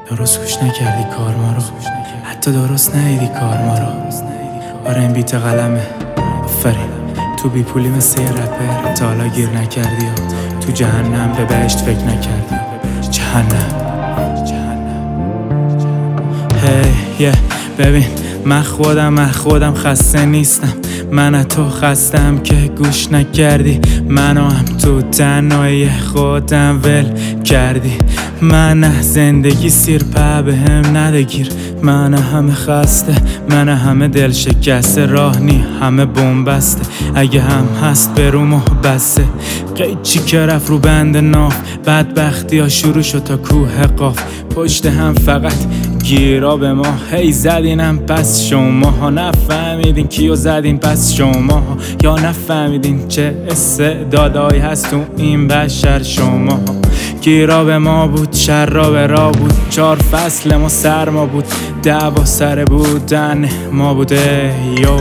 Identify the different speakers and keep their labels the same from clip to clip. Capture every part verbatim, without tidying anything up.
Speaker 1: درست گوش نکردی کار ما رو، حتی درست ندیدی کار ما رو. آره این بیت قلمه، آفرین. تو بی پولی مثل یه رپر تا حالا گیر نکردی و تو جهنم به بهشت فکر نکردی. جهنم هی hey, yeah. ببین من خودم من خودم خسته نیستم، من از تو خستم که گوش نکردی، منو هم تو تنهایی خودم ول کردی. من نه زندگی سیر په به هم ندگیر، من همه خسته، من همه دل شکسته، راه نی همه بومبسته، اگه هم هست بروم و بسته. قیچی که رفت رو بند ناف، بدبختی ها شروع شد تا کوه قاف، پشت هم فقط گیرا به ما هی زدینم. پس شما ها نفهمیدین کیو زدین، پس شما ها یا نفهمیدین چه استعدادایی هست تو این بشر. شما ها گیرا به ما بود، شر را به را بود، چار فصل ما سر ما بود، دعوا سر بودن ما بوده. یو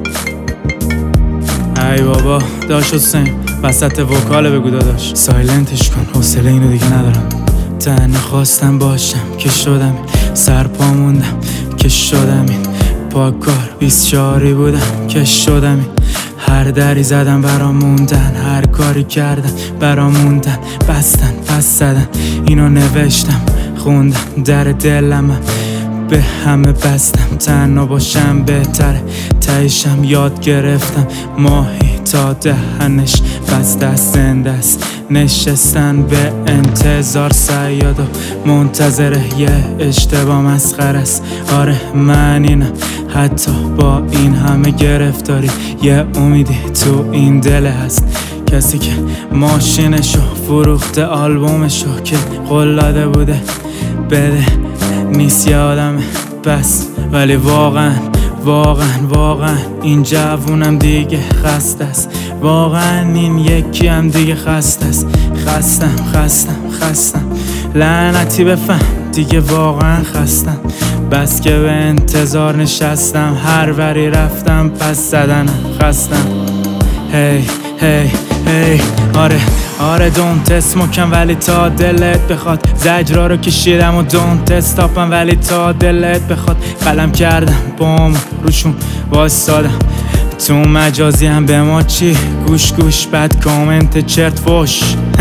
Speaker 1: ای بابا داش حسین وسط وکاله بگو داداش سایلنتش کن، حوصله اینو دیگه ندارم. تنها خواستم باشم که شدم، سرپا موندم که شدم این، پاکار بیسچاری بودم که شدم این. هر دری زدم برا موندن، هر کاری کردم برا موندن، بستن پس زدن، اینو نوشتم خوندم در دلم، به همه بستم تنها باشم بهتره، تایشم یاد گرفتم ماهی تا دهنش بسته است، زنده است نشستن به انتظار، صیاد و منتظره یه اشتباه مسخره است. آره من اینم حتی با این همه گرفتاری، یه امیدی تو این دل هست، کسی که ماشینشو فروخته، آلبومشو که قلاده بوده بده نیست یه آدمه بس. ولی واقعا واقعا واقعا این جوونم دیگه خسته است، واقعا این یکی هم دیگه خسته است. خستم خستم خستم لعنتی بفهم دیگه واقعا خستم، بس که به انتظار نشستم، هر وری رفتم پس زدنم خستم. هی هی هی آره آره دونت اسموکم ولی تا دلت بخواد، زجرا رو کشیدم و دونت استاپم ولی تا دلت بخواد، قلم کردم بام روشون واسادم. تو مجازی هم به ما چی گوش گوش بد کامنت چرت فوش،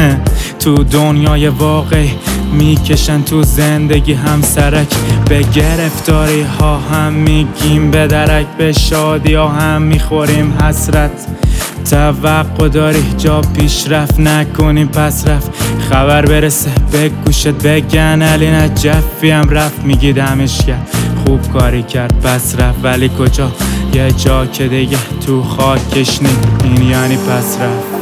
Speaker 1: تو دنیای واقعی میکشن تو زندگی هم سرک، به گرفتاری ها هم میگیم به درک، به شادی ها هم میخوریم حسرت. توقع داری جا پیشرفت نکنیم پس رفت، خبر برسه به گوشت بگن علی نجفی هم رفت، میگی دمش کرد خوب کاری کرد پس رفت، ولی کجا یه جا که دیگه تو خاکش نی، این یعنی پس رفت.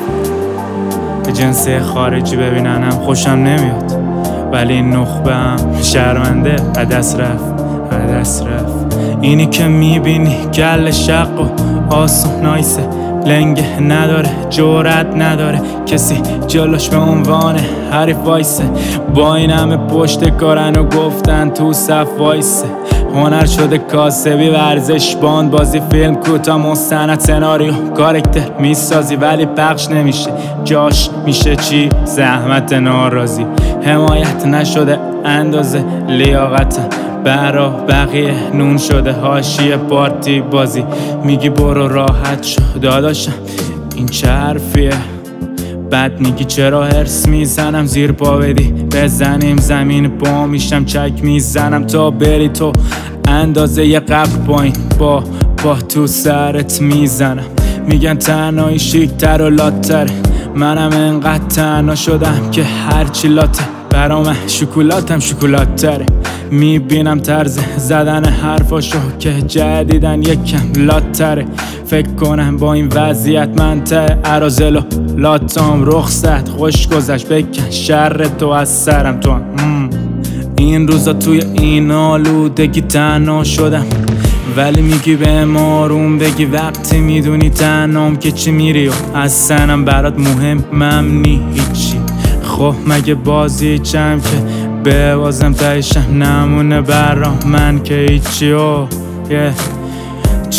Speaker 1: به جنسه خارجی ببیننم خوشم نمیاد، ولی این نخبه هم شرمنده عدس رفت عدس رفت. اینی که میبینی گل شق و آسون نایسه، لنگه نداره جرأت نداره کسی جلوش به عنوان حریف وایسه، با این همه پشت کارن و گفتن تو صف وایسه. هنر شده کاسبی ورزش باند بازی فیلم کوتاه مستند سناریو کارکتر میسازی، ولی پخش نمیشه جاش میشه چی زحمت ناراضی، حمایت نشده اندازه لیاقتم، برا بقیه نون شده حاشیه پارتی بازی. میگی برو راحت شو داداشم این چه حرفیه، بعد میگی چرا هرس میزنم زیر پا بدی بزنیم زمین پا میشم چک میزنم تا بری تو اندازه یه قبر پایین با با تو سرت میزنم. میگن تنهایی شیکتر و لاتره، منم انقدر تنها شدم که هرچی لاته برام شکلاتم شکلات تره. میبینم طرز زدن حرفاشو که جدیدن یکم لاتره، فکر کنم با این وضعیت من ته ارازل و لاتام رخصت خوش گذشت، بکن شر تو از سرم تو هم. این روزا توی این آلودگی تنها شدم، ولی میگی به آروم بگی وقتی میدونی تنهام که چی میری و اصلا برات مهمم نی هیچی. خب مگه بازی چم که به بازم تایشم نمونه برام من که هیچی و yeah.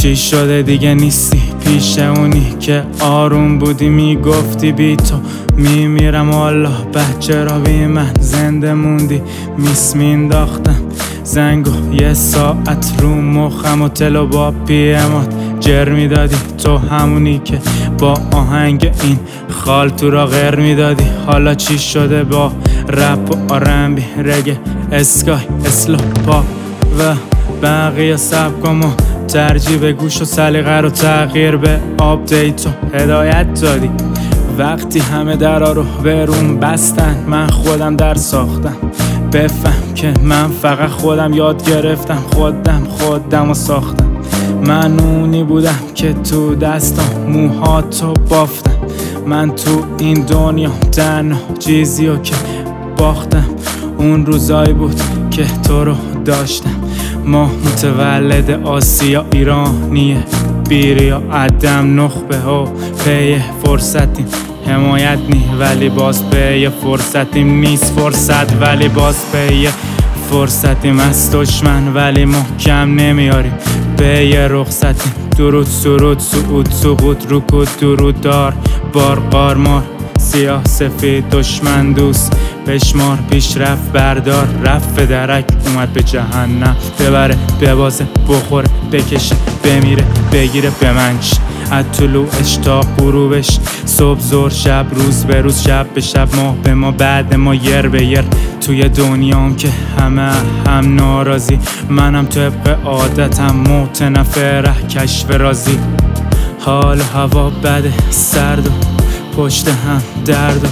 Speaker 1: چی شده دیگه نیستی پیش اونی که آروم بودی میگفتی بی تو میمیرم والله بچه را بی من زنده موندی میس مینداختم زنگو یه ساعت رو مخم و تلو با پی امات جر میدادی تو همونی که با آهنگ این خال تو را غیر میدادی حالا چی شده با رپ و آرنبی رگه اسکای اسلو پاپ و بقیه سبکامو ترجیح به گوش و سلیقه رو تغییر به آپدیت و هدایت دادی وقتی همه درا رو به روم بستن من خودم در ساختم بفهم که من فقط خودم یاد گرفتم خودم خودم رو ساختم من اونی بودم که تو دستم موهاتو بافتم من تو این دنیا تنها چیزیو که باختم اون روزایی بود که تو رو داشتم ما متولد آسیا ایرانیه بیریا عدم نخبه ها پی فرصتیم حمایت نی ولی باز پی فرصتیم نیست فرصت ولی باز پی فرصتیم از دشمن ولی ما کم نمیاریم پی رخصتیم درود سرود سعود سقوط رکود درود دار بار قارمار سیاه سفید دشمن دوست بشمار پیشرفت بردار رفت درک اومد به جهنم ببره ببازه بخوره بکشه بمیره بگیره بمنش از طلوعش تا غروبش صبح ظهر شب روز به روز شب به شب ماه به ما بعد ما یر به یر توی دنیام که همه هم ناراضی منم طبق عادتم متنفره کشف رازی حال و هوا بده سرد و پشت هم درد و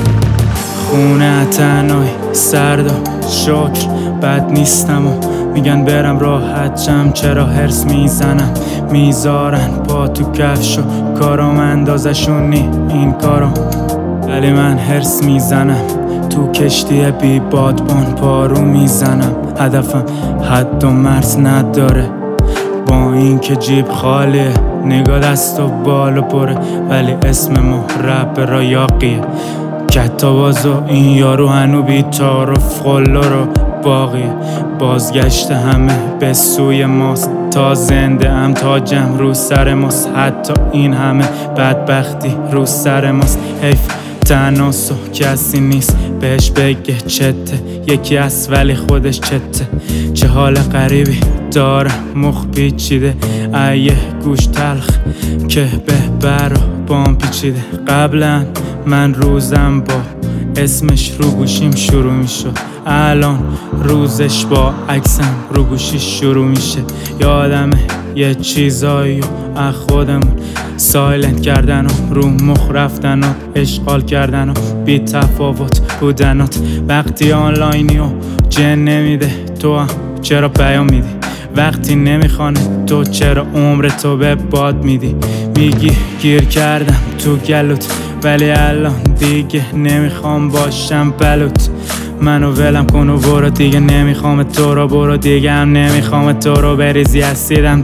Speaker 1: خونه تنهایی سرد و شکر بد نیستم و میگن برم راحت شم چرا هرس میزنم میذارن پا تو کفش و کارام اندازشون نی این کارام ولی من هرس میزنم تو کشتی بی بادبان پارو میزنم هدفم حد و مرز نداره با این که جیب خالیه نگاه دست و بالو پره ولی اسم ما رپ را یاقیه کتابازو این یارو هنو بی تعارف خلا رو باقیه بازگشت همه به سوی ماست تا زنده ام تا جمع رو سر ماست حتی این همه بدبختی رو سر ماست حیف تناسو کسی نیست بهش بگه چته یکی از ولی خودش چته چه حال غریبی دارم مخ پیچیده ایه گوش تلخ که به بر و بام پیچیده قبلا من روزم با اسمش رو گوشیم شروع میشد الان روزش با عکسم رو گوشی شروع میشه یادمه یه چیزایی از خودمون سایلنت کردن و رو مخ رفتن و اشغال کردن و بی تفاوت بودنات وقتی آنلاینی و جن نمیده تو هم چرا پیام میدی وقتی نمیخوانه تو چرا عمر تو به باد میدی میگی گیر کردم تو گلوت ولی الان دیگه نمیخوام باشم بلوت منو ولم کن و برو دیگه نمیخوام تو رو برو دیگه هم نمیخوام تو رو بریزی اسیدم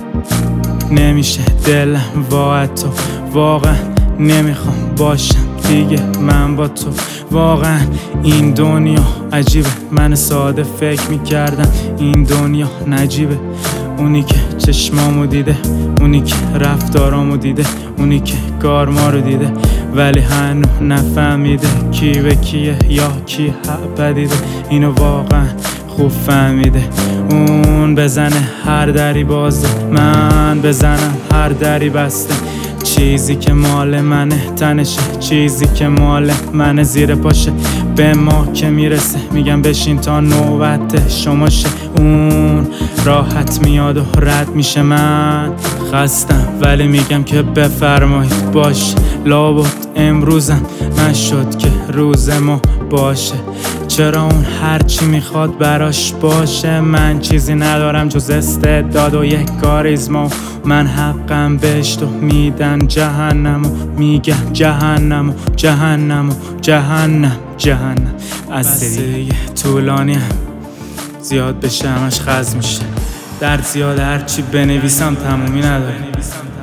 Speaker 1: نمیشه دلم با تو واقعا نمیخوام باشم دیگه من با تو واقعا این دنیا عجیبه من ساده فکر میکردم این دنیا نجیبه اونی که چشمامو دیده اونی که رفتارامو دیده اونی که کار ما رو دیده ولی هنو نفهمیده کی به کیه یا کی حق دیده اینو واقعا خوب فهمیده اون بزنه هر دری بازه من بزنم هر دری بسته چیزی که مال منه تنشه چیزی که مال منه زیر پاشه به ما که میرسه میگم بشین تا نوبت شما شه اون راحت میاد و رد میشه من خستم ولی میگم که بفرمایید باش لابد امروزم نشد که روز ما باشه چرا اون هرچی میخواد براش باشه من چیزی ندارم جز استعداد و یک کاریزما من حقم بهشت و میدن جهنم و میگن جهنم و جهنم و جهنم جهنم از دیگه طولانی هم زیاد بشه همش خز میشه درد زیاد هرچی بنویسم تمومی نداره